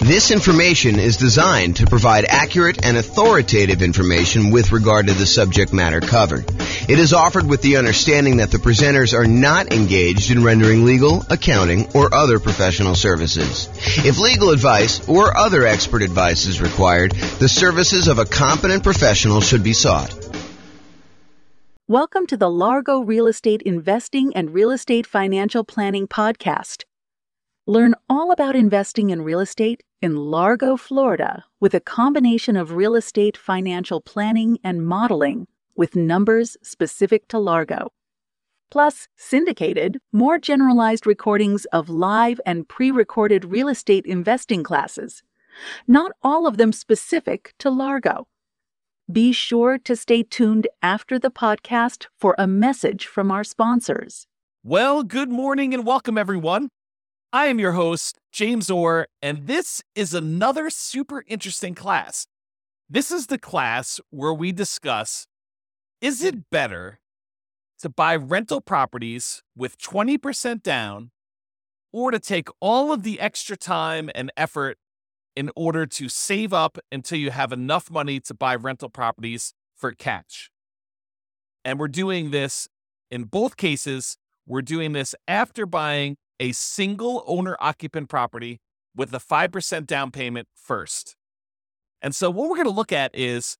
This information is designed to provide accurate and authoritative information with regard to the subject matter covered. It is offered with the understanding that the presenters are not engaged in rendering legal, accounting, or other professional services. If legal advice or other expert advice is required, the services of a competent professional should be sought. Welcome to the Largo Real Estate Investing and Real Estate Financial Planning Podcast. Learn all about investing in real estate in Largo, Florida, with a combination of real estate financial planning and modeling with numbers specific to Largo. Plus, syndicated, more generalized recordings of live and pre-recorded real estate investing classes, not all of them specific to Largo. Be sure to stay tuned after the podcast for a message from our sponsors. Well, good morning and welcome, everyone. I am your host, James Orr, and this is another super interesting class. This is the class where we discuss, is it better to buy rental properties with 20% down or to take all of the extra time and effort in order to save up until you have enough money to buy rental properties for cash? And we're doing this in both cases. We're doing this after buying a single owner-occupant property with a 5% down payment first. And so what we're going to look at is,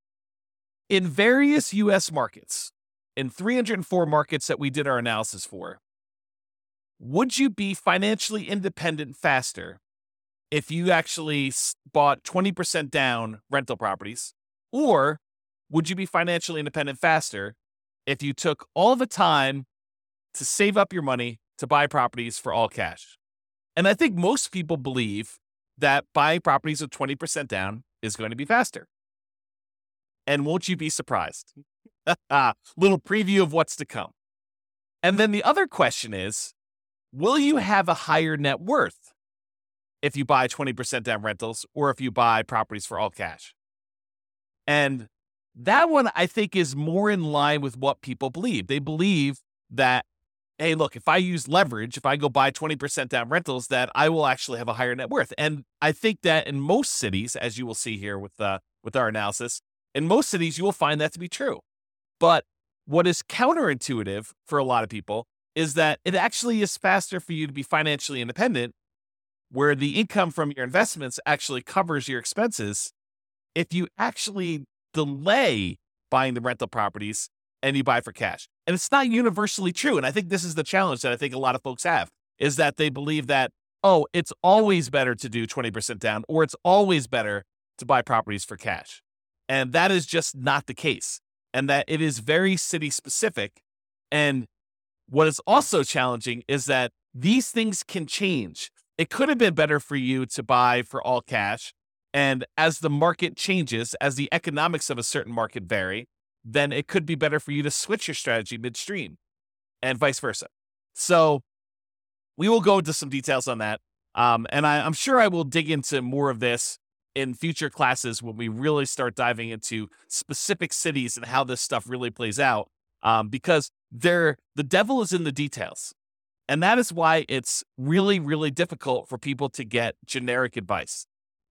in various U.S. markets, in 304 markets that we did our analysis for, would you be financially independent faster if you actually bought 20% down rental properties? Or would you be financially independent faster if you took all the time to save up your money to buy properties for all cash? And I think most people believe that buying properties with 20% down is going to be faster. And won't you be surprised? Little preview of what's to come. And then the other question is, will you have a higher net worth if you buy 20% down rentals or if you buy properties for all cash? And that one, I think, is more in line with what people believe. They believe that, hey, look, if I use leverage, if I go buy 20% down rentals, that I will actually have a higher net worth. And I think that in most cities, as you will see here with our analysis, in most cities, you will find that to be true. But what is counterintuitive for a lot of people is that it actually is faster for you to be financially independent, where the income from your investments actually covers your expenses, if you actually delay buying the rental properties and you buy for cash. And it's not universally true. And I think this is the challenge that I think a lot of folks have, is that they believe that, oh, it's always better to do 20% down, or it's always better to buy properties for cash. And that is just not the case. And that it is very city specific. And what is also challenging is that these things can change. It could have been better for you to buy for all cash. And as the market changes, as the economics of a certain market vary, then it could be better for you to switch your strategy midstream and vice versa. So we will go into some details on that. And I'm sure I will dig into more of this in future classes when we really start diving into specific cities and how this stuff really plays out, because the devil is in the details. And that is why it's really, really difficult for people to get generic advice.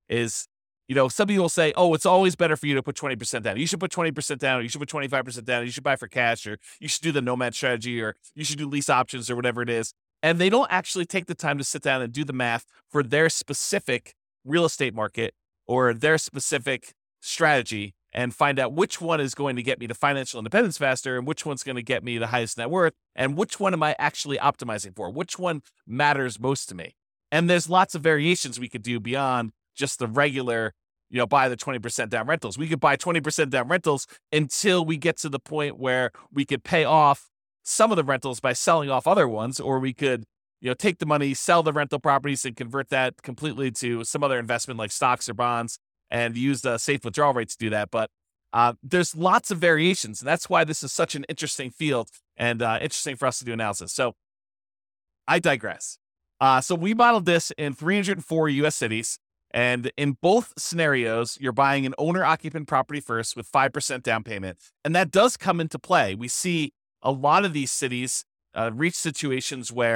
Some people will say, oh, it's always better for you to put 20% down. You should put 20% down, or you should put 25% down, you should buy for cash, or you should do the nomad strategy, or you should do lease options, or whatever it is. And they don't actually take the time to sit down and do the math for their specific real estate market or their specific strategy and find out which one is going to get me to financial independence faster and which one's going to get me the highest net worth and which one am I actually optimizing for, which one matters most to me. And there's lots of variations we could do beyond just the regular, buy the 20% down rentals. We could buy 20% down rentals until we get to the point where we could pay off some of the rentals by selling off other ones, or we could, take the money, sell the rental properties and convert that completely to some other investment like stocks or bonds and use the safe withdrawal rate to do that. But there's lots of variations. And that's why this is such an interesting field and interesting for us to do analysis. So I digress. So we modeled this in 304 U.S. cities. And in both scenarios, you're buying an owner-occupant property first with 5% down payment. And that does come into play. We see a lot of these cities reach situations where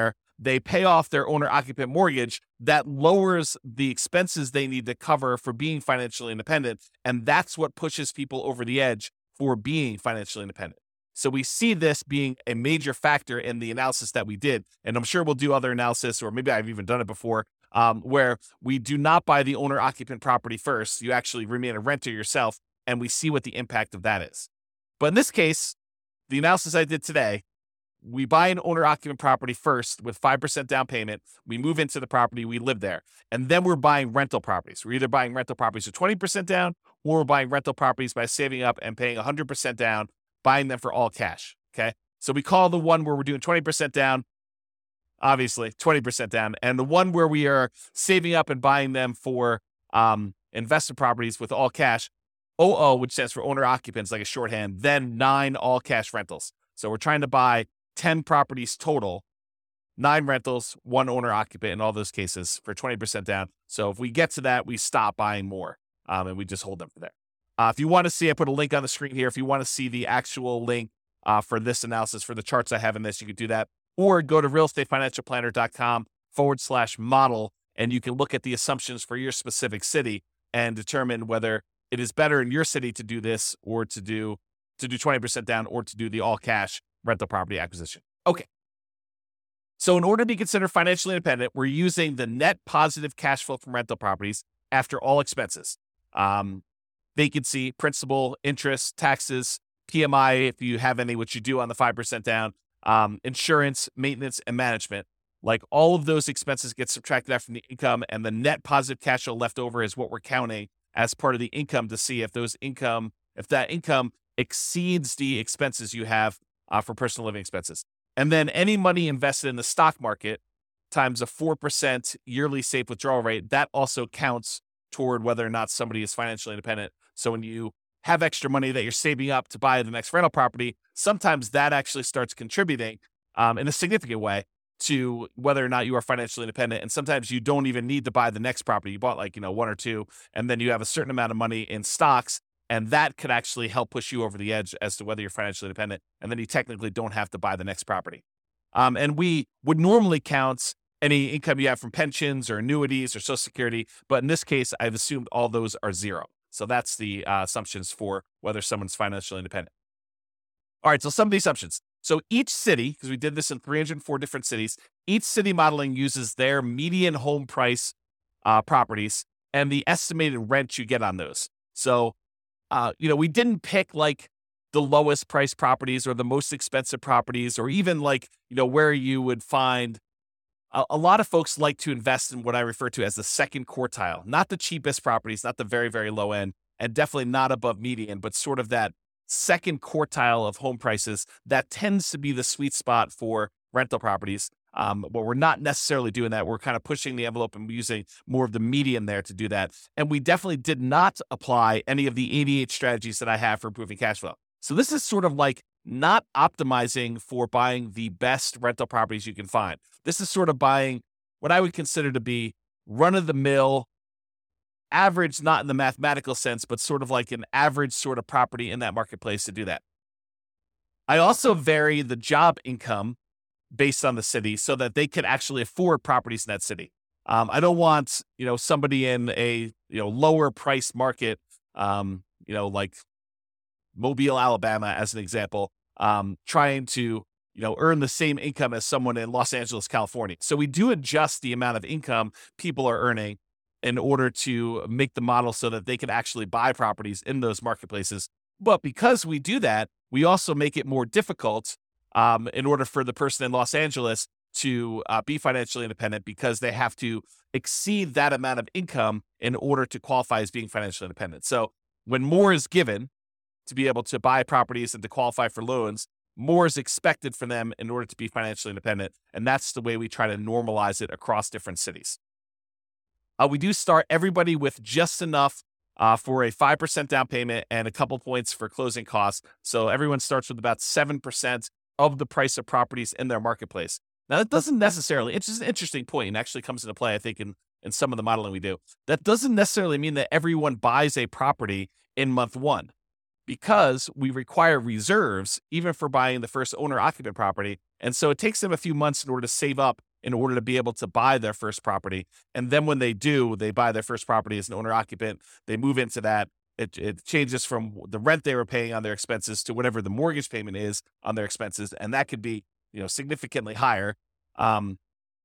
they pay off their owner-occupant mortgage, that lowers the expenses they need to cover for being financially independent. And that's what pushes people over the edge for being financially independent. So we see this being a major factor in the analysis that we did. And I'm sure we'll do other analysis, or maybe I've even done it before, where we do not buy the owner-occupant property first. You actually remain a renter yourself, and we see what the impact of that is. But in this case, the analysis I did today, we buy an owner-occupant property first with 5% down payment. We move into the property, we live there. And then we're buying rental properties. We're either buying rental properties with 20% down, or we're buying rental properties by saving up and paying 100% down, buying them for all cash, okay? So we call the one where we're doing 20% down, obviously, 20% down. And the one where we are saving up and buying them for investment properties with all cash, OO, which stands for owner-occupants, like a shorthand, then 9 all-cash rentals. So we're trying to buy 10 properties total, 9 rentals, 1 owner-occupant in all those cases for 20% down. So if we get to that, we stop buying more, and we just hold them for there. If you want to see, I put a link on the screen here. If you want to see the actual link for this analysis, for the charts I have in this, you can do that. Or go to realestatefinancialplanner.com/model, and you can look at the assumptions for your specific city and determine whether it is better in your city to do this, or to do 20% down, or to do the all-cash rental property acquisition. Okay. So in order to be considered financially independent, we're using the net positive cash flow from rental properties after all expenses. Vacancy, principal, interest, taxes, PMI, if you have any, which you do on the 5% down, insurance, maintenance, and management. Like, all of those expenses get subtracted out from the income, and the net positive cash flow left over is what we're counting as part of the income to see if that income exceeds the expenses you have for personal living expenses. And then any money invested in the stock market times a 4% yearly safe withdrawal rate, that also counts toward whether or not somebody is financially independent. So when you have extra money that you're saving up to buy the next rental property, sometimes that actually starts contributing in a significant way to whether or not you are financially independent. And sometimes you don't even need to buy the next property. You bought 1 or 2, and then you have a certain amount of money in stocks, and that could actually help push you over the edge as to whether you're financially independent. And then you technically don't have to buy the next property. And we would normally count any income you have from pensions or annuities or Social Security, but in this case, I've assumed all those are 0. So that's the assumptions for whether someone's financially independent. All right, so some of the assumptions. So each city, because we did this in 304 different cities, each city modeling uses their median home price properties and the estimated rent you get on those. So, we didn't pick the lowest price properties or the most expensive properties, or even where you would find. A lot of folks like to invest in what I refer to as the second quartile, not the cheapest properties, not the very, very low end, and definitely not above median, but sort of that second quartile of home prices. That tends to be the sweet spot for rental properties. But we're not necessarily doing that. We're kind of pushing the envelope and using more of the median there to do that. And we definitely did not apply any of the 88 strategies that I have for improving cash flow. So this is sort of not optimizing for buying the best rental properties you can find. This is sort of buying what I would consider to be run-of-the-mill, average, not in the mathematical sense, but sort of like an average sort of property in that marketplace to do that. I also vary the job income based on the city so that they can actually afford properties in that city. I don't want, somebody in a, lower price market, like Mobile, Alabama, as an example, trying to, earn the same income as someone in Los Angeles, California. So we do adjust the amount of income people are earning in order to make the model so that they can actually buy properties in those marketplaces. But because we do that, we also make it more difficult in order for the person in Los Angeles to be financially independent, because they have to exceed that amount of income in order to qualify as being financially independent. So when more is given to be able to buy properties and to qualify for loans, more is expected from them in order to be financially independent. And that's the way we try to normalize it across different cities. We do start everybody with just enough for a 5% down payment and a couple points for closing costs. So everyone starts with about 7% of the price of properties in their marketplace. Now, that doesn't necessarily, it's just an interesting point, and actually comes into play, I think, in some of the modeling we do. That doesn't necessarily mean that everyone buys a property in month 1, because we require reserves even for buying the first owner-occupant property. And so it takes them a few months in order to save up in order to be able to buy their first property. And then when they do, they buy their first property as an owner occupant. They move into that. It changes from the rent they were paying on their expenses to whatever the mortgage payment is on their expenses. And that could be, significantly higher. And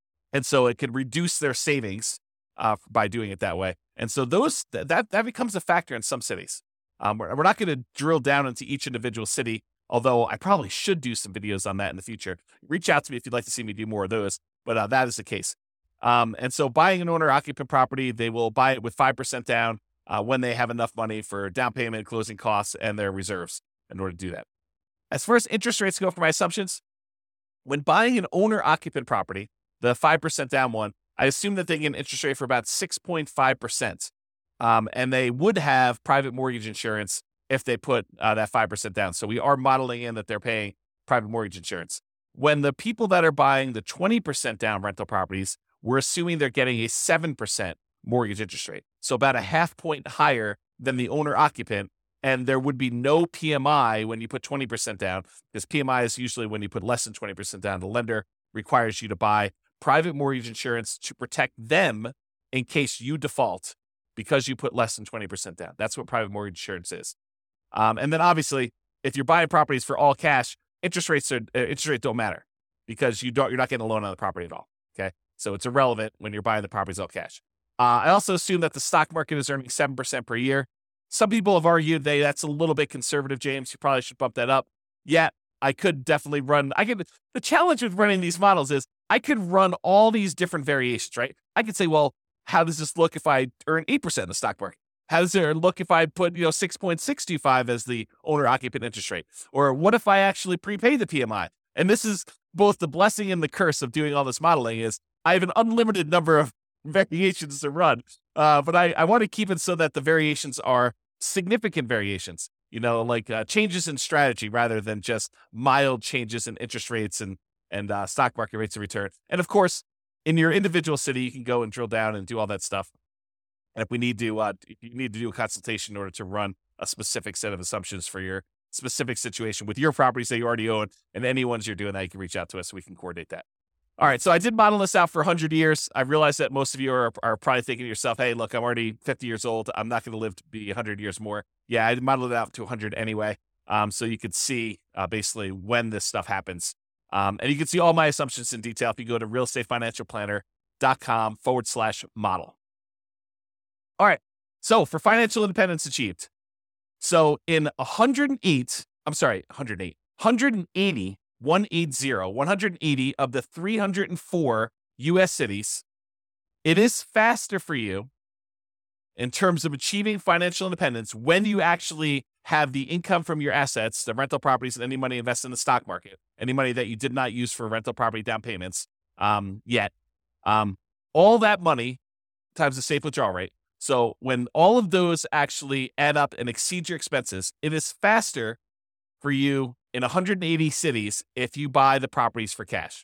so it could reduce their savings by doing it that way. And so that becomes a factor in some cities. We're not going to drill down into each individual city, although I probably should do some videos on that in the future. Reach out to me if you'd like to see me do more of those, but that is the case. And so buying an owner-occupant property, they will buy it with 5% down when they have enough money for down payment, closing costs, and their reserves in order to do that. As far as interest rates go for my assumptions, when buying an owner-occupant property, the 5% down one, I assume that they get an interest rate for about 6.5%. And they would have private mortgage insurance if they put that 5% down. So we are modeling in that they're paying private mortgage insurance. When the people that are buying the 20% down rental properties, we're assuming they're getting a 7% mortgage interest rate. So about a half point higher than the owner occupant. And there would be no PMI when you put 20% down, because PMI is usually when you put less than 20% down. The lender requires you to buy private mortgage insurance to protect them in case you default because you put less than 20% down. That's what private mortgage insurance is. And then obviously, if you're buying properties for all cash, interest rates don't matter because you're not getting a loan on the property at all. Okay, so it's irrelevant when you're buying the properties all cash. I also assume that the stock market is earning 7% per year. Some people have argued that's a little bit conservative, James. You probably should bump that up. Yeah, I could definitely run. The challenge with running these models is I could run all these different variations, right? I could say, well, how does this look if I earn 8% in the stock market? How does it look if I put 6.625 as the owner-occupant interest rate? Or what if I actually prepay the PMI? And this is both the blessing and the curse of doing all this modeling is I have an unlimited number of variations to run. But I want to keep it so that the variations are significant variations, like changes in strategy rather than just mild changes in interest rates and stock market rates of return. And of course, in your individual city, you can go and drill down and do all that stuff. And if we need to, if you need to do a consultation in order to run a specific set of assumptions for your specific situation with your properties that you already own and any ones you're doing that, you can reach out to us so we can coordinate that. All right, so I did model this out for 100 years. I realize that most of you are probably thinking to yourself, hey, look, I'm already 50 years old. I'm not going to live to be 100 years more. Yeah, I modeled it out to 100 anyway, so you could see basically when this stuff happens. And you can see all my assumptions in detail if you go to realestatefinancialplanner.com/model. All right, so for financial independence achieved. So in 180 of the 304 U.S. cities, it is faster for you in terms of achieving financial independence when you actually have the income from your assets, the rental properties, and any money invested in the stock market, any money that you did not use for rental property down payments yet. All that money times the safe withdrawal rate. So when all of those actually add up and exceed your expenses, it is faster for you in 180 cities if you buy the properties for cash.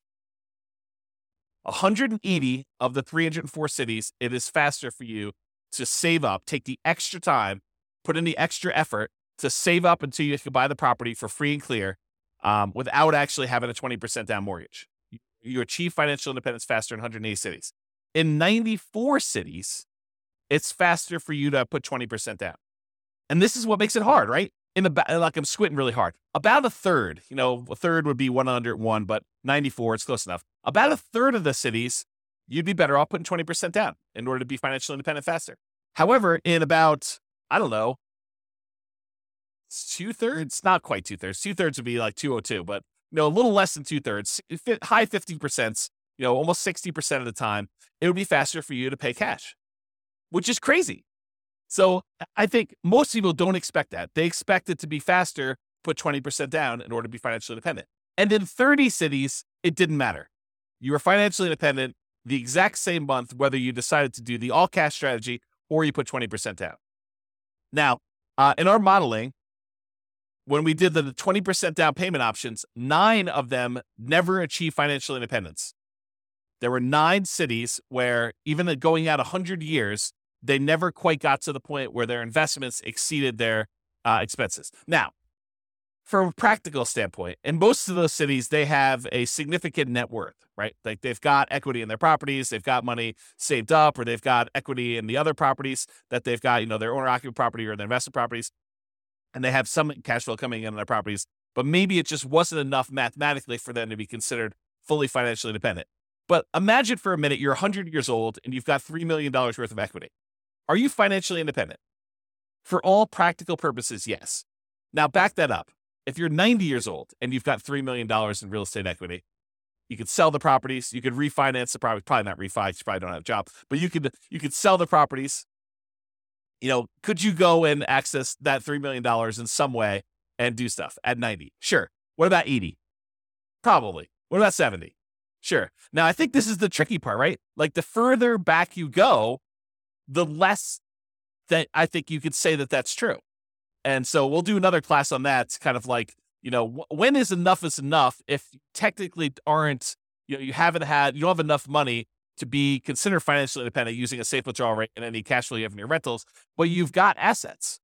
180 of the 304 cities, it is faster for you to save up, take the extra time, put in the extra effort to save up until you can buy the property for free and clear without actually having a 20% down mortgage. You achieve financial independence faster in 180 cities. In 94 cities, it's faster for you to put 20% down. And this is what makes it hard, right? Like I'm squinting really hard. About a third, a third would be 101, but 94, it's close enough. About a third of the cities, you'd be better off putting 20% down in order to be financially independent faster. However, in about, two-thirds, not quite two-thirds. Two-thirds would be like 202, but a little less than two-thirds, high 50%, almost 60% of the time, it would be faster for you to pay cash, which is crazy. So I think most people don't expect that. They expect it to be faster, put 20% down in order to be financially independent. And in 30 cities, it didn't matter. You were financially independent the exact same month, whether you decided to do the all cash strategy or you put 20% down. Now, in our modeling, when we did the 20% down payment options, 9 of them never achieved financial independence. There were 9 cities where even going out 100 years, they never quite got to the point where their investments exceeded their expenses. Now, from a practical standpoint, in most of those cities, they have a significant net worth, right? Like they've got equity in their properties, they've got money saved up, or they've got equity in the other properties that they've got, their owner-occupied property or their investment properties, and they have some cash flow coming in on their properties, but maybe it just wasn't enough mathematically for them to be considered fully financially independent. But imagine for a minute, you're 100 years old and you've got $3 million worth of equity. Are you financially independent? For all practical purposes, yes. Now back that up. If you're 90 years old and you've got $3 million in real estate equity, you could sell the properties, you could refinance the property, probably not refi, you probably don't have a job, but you could sell the properties. Could you go and access that $3 million in some way and do stuff at 90? Sure. What about 80? Probably. What about 70? Sure. Now, I think this is the tricky part, right? Like the further back you go, the less that I think you could say that that's true. And so we'll do another class on that. It's kind of like, when is enough if you technically aren't, you don't have enough money to be considered financially independent using a safe withdrawal rate and any cash flow you have in your rentals, but you've got assets.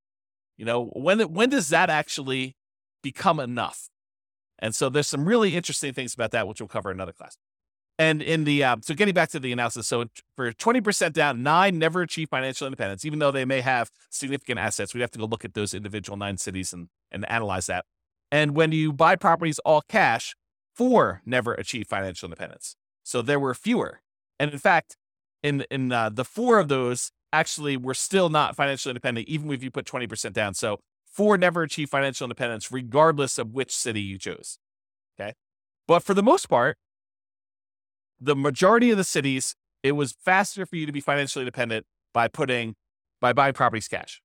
When does that actually become enough? And so there's some really interesting things about that, which we'll cover in another class. And in the, so getting back to the analysis, so for 20% down, 9 never achieve financial independence, even though they may have significant assets. We'd have to go look at those individual 9 cities and analyze that. And when you buy properties all cash, 4 never achieve financial independence. So there were fewer. And in fact, in the 4 of those actually were still not financially independent, even if you put 20% down. So 4 never achieve financial independence, regardless of which city you chose. Okay. But for the most part, the majority of the cities, it was faster for you to be financially independent by buying properties cash.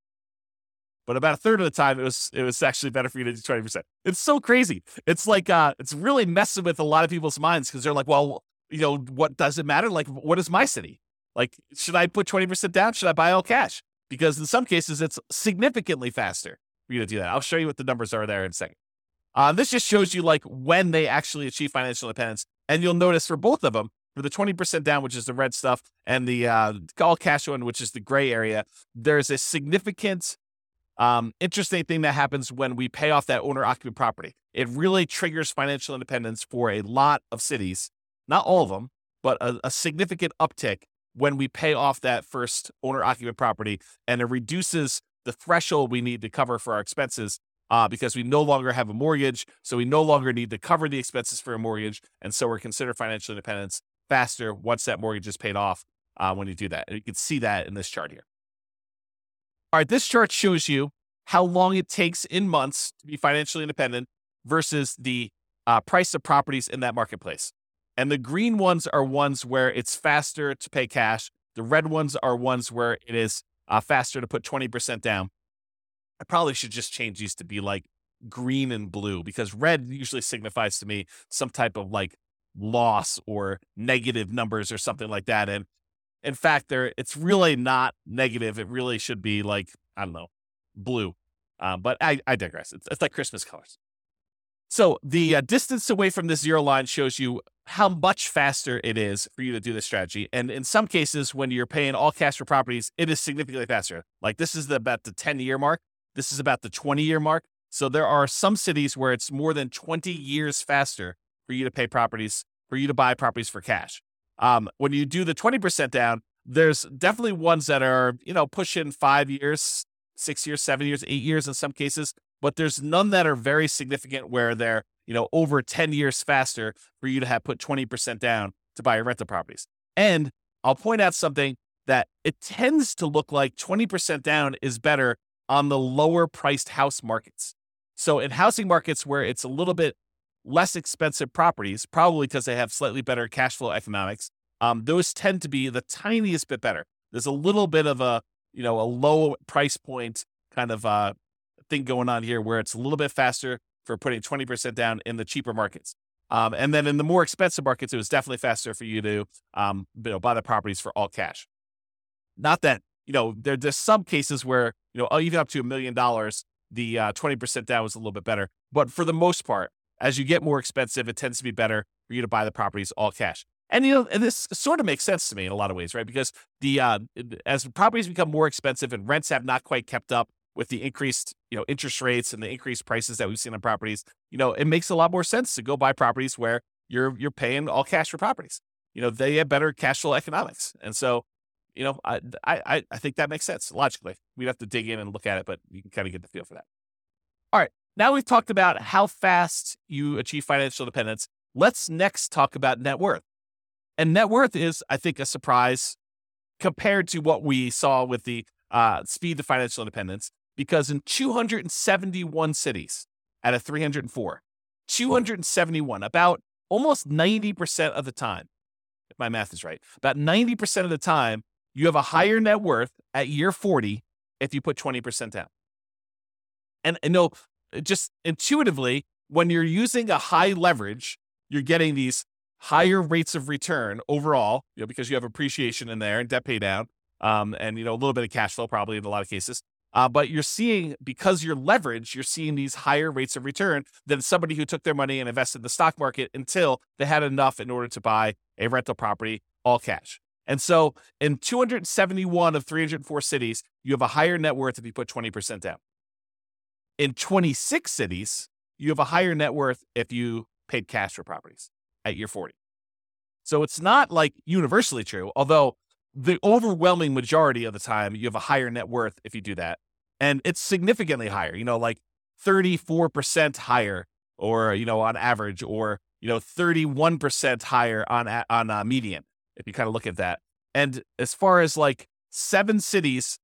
But about a third of the time, it was actually better for you to do 20%. It's so crazy. It's like, it's really messing with a lot of people's minds because they're like, well, what does it matter? Like, what is my city? Like, should I put 20% down? Should I buy all cash? Because in some cases, it's significantly faster for you to do that. I'll show you what the numbers are there in a second. This just shows you like when they actually achieve financial independence. And you'll notice for both of them, for the 20% down, which is the red stuff, and the all cash one, which is the gray area, there's a significant interesting thing that happens when we pay off that owner-occupied property. It really triggers financial independence for a lot of cities, not all of them, but a significant uptick when we pay off that first owner-occupied property, and it reduces the threshold we need to cover for our expenses because we no longer have a mortgage, so we no longer need to cover the expenses for a mortgage, and so we're considered financial independence faster once that mortgage is paid off when you do that. And you can see that in this chart here. All right, this chart shows you how long it takes in months to be financially independent versus the price of properties in that marketplace. And the green ones are ones where it's faster to pay cash. The red ones are ones where it is faster to put 20% down. I probably should just change these to be like green and blue because red usually signifies to me some type of like loss or negative numbers or something like that. And in fact, it's really not negative. It really should be like, I don't know, blue. But I digress. It's like Christmas colors. So the distance away from this zero line shows you how much faster it is for you to do this strategy. And in some cases, when you're paying all cash for properties, it is significantly faster. Like this is about the 10-year mark. This is about the 20-year mark. So there are some cities where it's more than 20 years faster for you to buy properties for cash. When you do the 20% down, there's definitely ones that are, pushing 5 years, 6 years, 7 years, 8 years in some cases, but there's none that are very significant where they're, over 10 years faster for you to have put 20% down to buy your rental properties. And I'll point out something that it tends to look like 20% down is better on the lower priced house markets. So in housing markets where it's a little bit less expensive properties, probably because they have slightly better cash flow economics, those tend to be the tiniest bit better. There's a little bit of a low price point kind of thing going on here where it's a little bit faster for putting 20% down in the cheaper markets. And then in the more expensive markets, it was definitely faster for you to buy the properties for all cash. Not that, there's some cases where, even up to $1 million, the 20% down was a little bit better. But for the most part, as you get more expensive, it tends to be better for you to buy the properties all cash. And, and this sort of makes sense to me in a lot of ways, right? Because as properties become more expensive and rents have not quite kept up with the increased, interest rates and the increased prices that we've seen on properties, it makes a lot more sense to go buy properties where you're paying all cash for properties. They have better cash flow economics. And so, I think that makes sense logically. We'd have to dig in and look at it, but you can kind of get the feel for that. All right. Now we've talked about how fast you achieve financial independence. Let's next talk about net worth. And net worth is, I think, a surprise compared to what we saw with the speed to financial independence, because in 271 cities out of 304, 271, about almost 90% of the time, if my math is right, about 90% of the time, you have a higher net worth at year 40 if you put 20% down. And just intuitively, when you're using a high leverage, you're getting these higher rates of return overall, because you have appreciation in there and debt pay down, and a little bit of cash flow probably in a lot of cases. But you're seeing, because you're leveraged, you're seeing these higher rates of return than somebody who took their money and invested in the stock market until they had enough in order to buy a rental property all cash. And so in 271 of 304 cities, you have a higher net worth if you put 20% down. In 26 cities, you have a higher net worth if you paid cash for properties at year 40. So it's not like universally true, although the overwhelming majority of the time, you have a higher net worth if you do that. And it's significantly higher, like 34% higher, or, on average, or, 31% higher on median, if you kind of look at that. And as far as like 7 cities,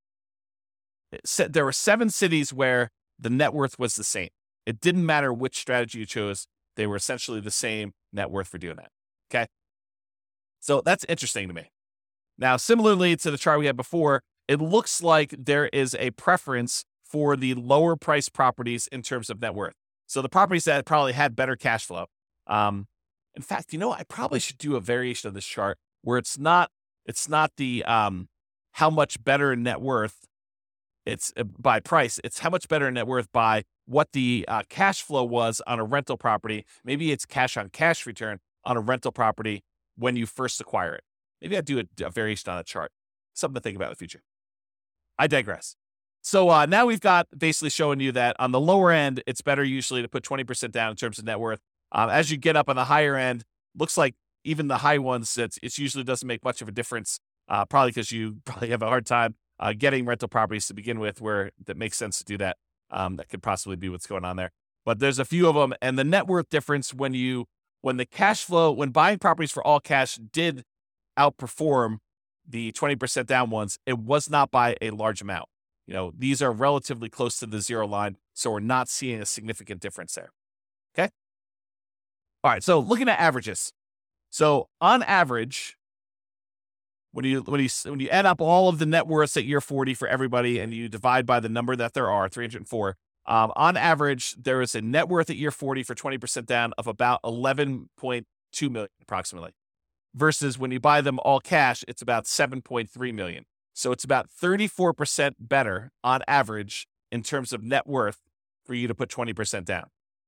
there were 7 cities where the net worth was the same. It didn't matter which strategy you chose. They were essentially the same net worth for doing that. Okay. So that's interesting to me. Now, similarly to the chart we had before, it looks like there is a preference for the lower price properties in terms of net worth. So the properties that probably had better cash flow. In fact, I probably should do a variation of this chart where it's not the how much better net worth it's by price. It's how much better net worth by what the cash flow was on a rental property. Maybe it's cash on cash return on a rental property when you first acquire it. Maybe I'd do a variation on a chart. Something to think about in the future. I digress. So now we've got basically showing you that on the lower end, it's better usually to put 20% down in terms of net worth. As you get up on the higher end, looks like even the high ones, it usually doesn't make much of a difference, probably because you probably have a hard time getting rental properties to begin with where that makes sense to do that. That could possibly be what's going on there. But there's a few of them. And the net worth difference when the cash flow, when buying properties for all cash did outperform the 20% down ones, it was not by a large amount. These are relatively close to the zero line, so we're not seeing a significant difference there. Okay. All right. So looking at averages. So on average, when you add up all of the net worths at year 40 for everybody and you divide by the number that there are, 304, on average, there is a net worth at year 40 for 20% down of about 11.2 million approximately. Versus when you buy them all cash, it's about 7.3 million. So it's about 34% better on average in terms of net worth for you to put 20% down.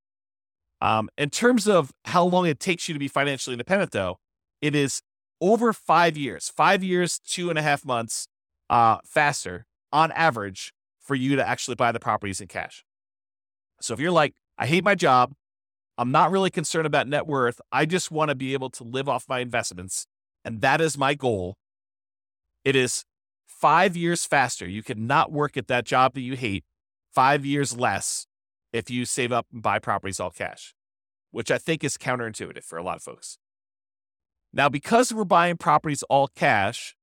In terms of how long it takes you to be financially independent, though, it is over 5 years, 2.5 months faster on average for you to actually buy the properties in cash. So if you're like, I hate my job, I'm not really concerned about net worth, I just want to be able to live off my investments, and that is my goal, it is 5 years faster. You could not work at that job that you hate 5 years less if you save up and buy properties all cash, which I think is counterintuitive for a lot of folks. Now, because we're buying properties all cash,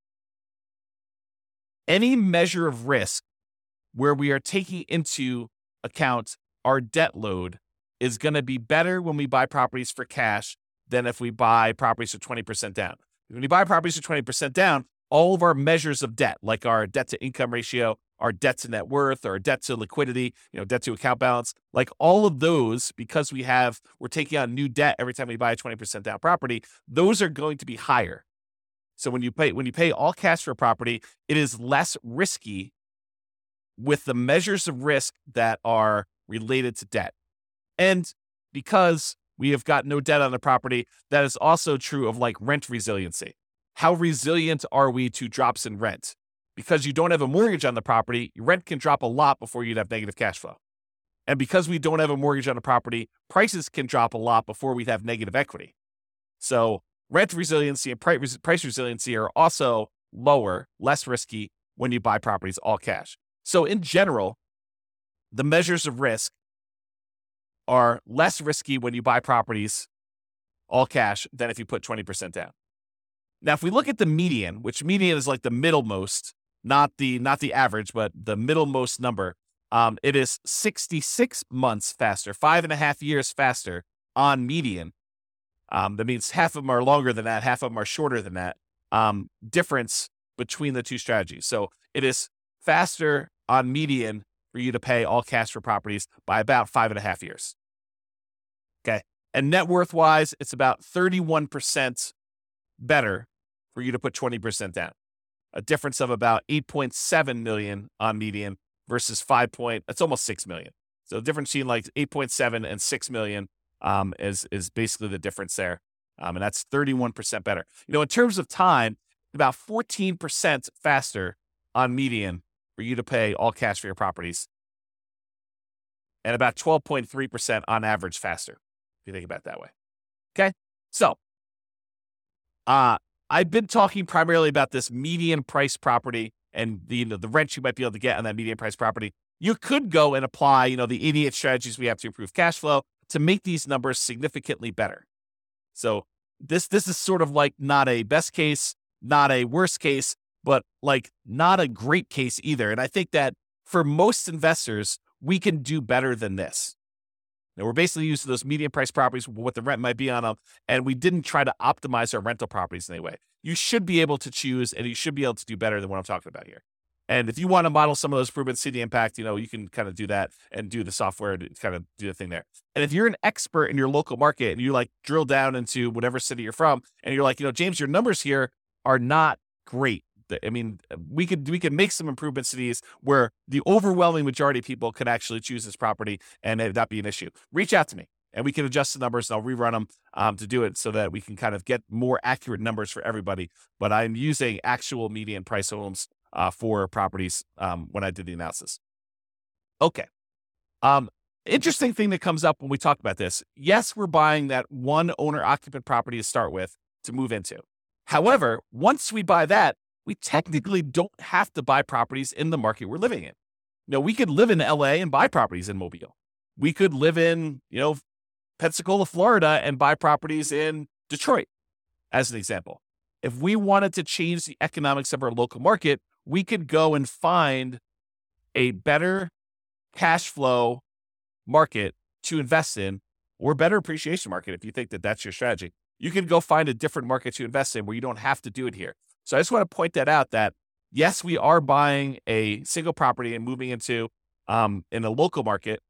any measure of risk where we are taking into account our debt load is going to be better when we buy properties for cash than if we buy properties for 20% down. When you buy properties for 20% down, all of our measures of debt, like our debt to income ratio, our debt to net worth, or debt to liquidity, debt to account balance, like all of those, because we're taking on new debt every time we buy a 20% down property, those are going to be higher. So when you pay all cash for a property, it is less risky with the measures of risk that are related to debt. And because we have got no debt on the property, that is also true of like rent resiliency. How resilient are we to drops in rent? because you don't have a mortgage on the property, your rent can drop a lot before you'd have negative cash flow. And because we don't have a mortgage on the property, prices can drop a lot before we'd have negative equity. So rent resiliency and price resiliency are also lower, less risky when you buy properties all cash. So in general, the measures of risk are less risky when you buy properties all cash than if you put 20% down. Now, if we look at the median, which median is like the middlemost, not the average, but the middlemost number, it is 66 months faster, 5.5 years faster on median. That means half of them are longer than that, half of them are shorter than that. Difference between the two strategies. So it is faster on median for you to pay all cash for properties by about 5.5 years. Okay. And net worth wise, it's about 31% better for you to put 20% down. A difference of about 8.7 million on median versus it's almost 6 million. So the difference between like 8.7 and 6 million is basically the difference there. And that's 31% better. In terms of time, about 14% faster on median for you to pay all cash for your properties. And about 12.3% on average faster, if you think about it that way. Okay. So, I've been talking primarily about this median price property and the rent you might be able to get on that median price property. You could go and apply, the 88 strategies we have to improve cash flow to make these numbers significantly better. So this is sort of like not a best case, not a worst case, but like not a great case either. And I think that for most investors, we can do better than this. Now, we're basically using those median price properties, what the rent might be on them, and we didn't try to optimize our rental properties in any way. You should be able to choose, and you should be able to do better than what I'm talking about here. And if you want to model some of those improvements, see the impact, you can kind of do that and do the software to kind of do the thing there. And if you're an expert in your local market and you like drill down into whatever city you're from, and you're like, James, your numbers here are not great. I mean, we could make some improvements to these where the overwhelming majority of people could actually choose this property and it not be an issue. Reach out to me and we can adjust the numbers and I'll rerun them to do it so that we can kind of get more accurate numbers for everybody. But I'm using actual median price homes for properties when I did the analysis. Okay. Interesting thing that comes up when we talk about this. Yes, we're buying that one owner occupant property to start with to move into. However, once we buy that, we technically don't have to buy properties in the market we're living in. We could live in LA and buy properties in Mobile. We could live in, Pensacola, Florida and buy properties in Detroit, as an example. If we wanted to change the economics of our local market, we could go and find a better cash flow market to invest in or better appreciation market. If you think that that's your strategy, you can go find a different market to invest in where you don't have to do it here. So I just want to point that out that yes, we are buying a single property and moving into in a local market.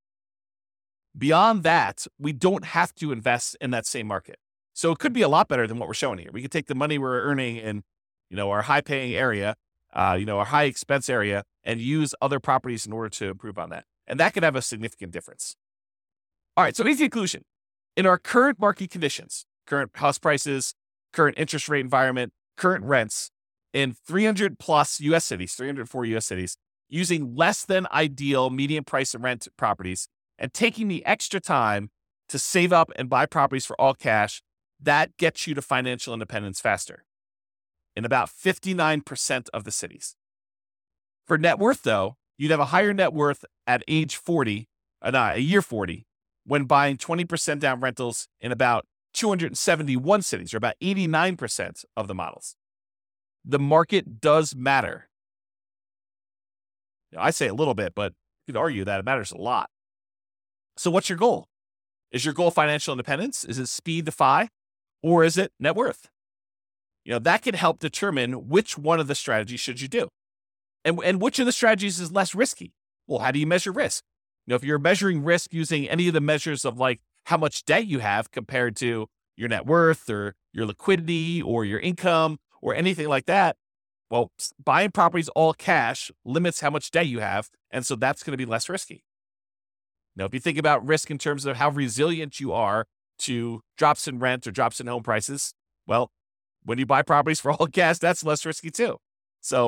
Beyond that, we don't have to invest in that same market. So it could be a lot better than what we're showing here. We could take the money we're earning in, our high paying area, our high expense area and use other properties in order to improve on that. And that could have a significant difference. All right. So here's the conclusion. In our current market conditions, current house prices, current interest rate environment, current rents in 300 plus US cities, 304 US cities, using less than ideal median price and rent properties and taking the extra time to save up and buy properties for all cash, that gets you to financial independence faster in about 59% of the cities. For net worth, though, you'd have a higher net worth at age 40, year 40, when buying 20% down rentals in about 271 cities, or about 89% of the models. The market does matter. I say a little bit, but you could argue that it matters a lot. So what's your goal? Is your goal financial independence? Is it speed to FI? Or is it net worth? That can help determine which one of the strategies should you do. And which of the strategies is less risky? Well, how do you measure risk? If you're measuring risk using any of the measures of like how much debt you have compared to your net worth or your liquidity or your income or anything like that, well, buying properties all cash limits how much debt you have. And so that's going to be less risky. Now, if you think about risk in terms of how resilient you are to drops in rent or drops in home prices, well, when you buy properties for all cash, that's less risky too. So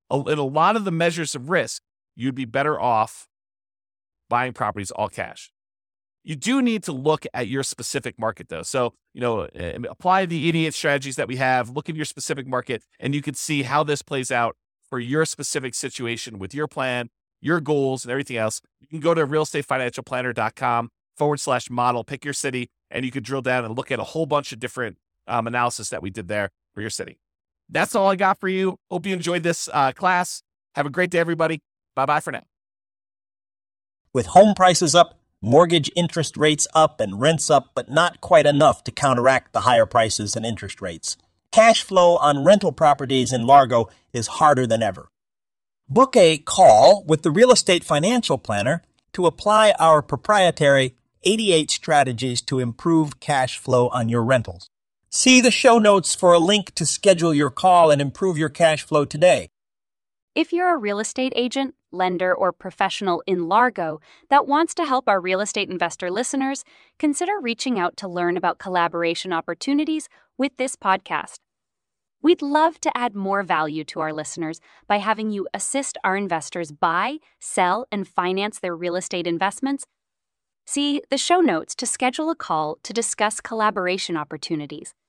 in a lot of the measures of risk, you'd be better off buying properties all cash. You do need to look at your specific market, though. So, apply the idiot strategies that we have, look at your specific market, and you can see how this plays out for your specific situation with your plan, your goals, and everything else. You can go to realestatefinancialplanner.com/model, pick your city, and you could drill down and look at a whole bunch of different analysis that we did there for your city. That's all I got for you. Hope you enjoyed this class. Have a great day, everybody. Bye-bye for now. With home prices up, mortgage interest rates up, and rents up, but not quite enough to counteract the higher prices and interest rates, cash flow on rental properties in Largo is harder than ever. Book a call with the Real Estate Financial Planner to apply our proprietary 88 strategies to improve cash flow on your rentals. See the show notes for a link to schedule your call and improve your cash flow today. If you're a real estate agent, lender, or professional in Largo that wants to help our real estate investor listeners, consider reaching out to learn about collaboration opportunities with this podcast. We'd love to add more value to our listeners by having you assist our investors buy, sell, and finance their real estate investments. See the show notes to schedule a call to discuss collaboration opportunities.